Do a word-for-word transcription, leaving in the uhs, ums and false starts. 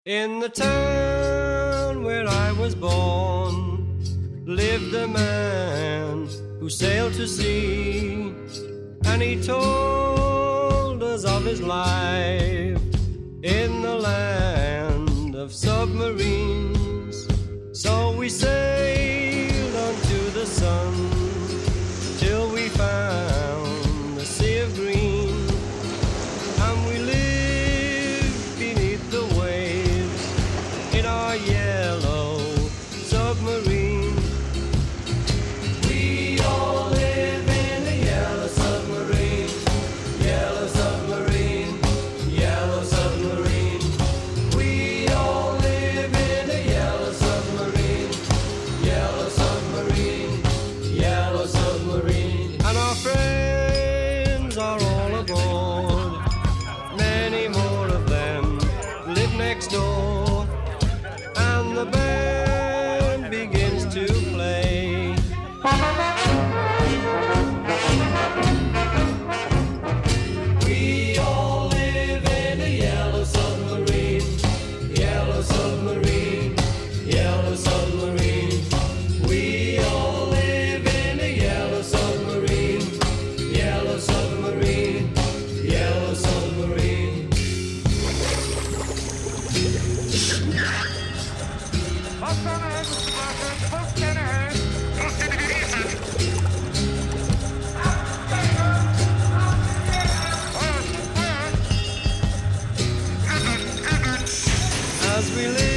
In the town where I was born lived a man who sailed to sea, and he told us of his life in the land of submarines. So we sailed unto the sun till we found the sea of green, and we lived beneath the waves in our yellow submarine. We all live in a yellow submarine, yellow submarine, yellow submarine. We all live in a yellow submarine, yellow submarine, yellow submarine. And our friends are all aboard, many more of them live next door, and the band begins to play. We all live in a yellow submarine, yellow submarine, yellow submarine. We all live in a yellow submarine, yellow submarine, yellow submarine. As we live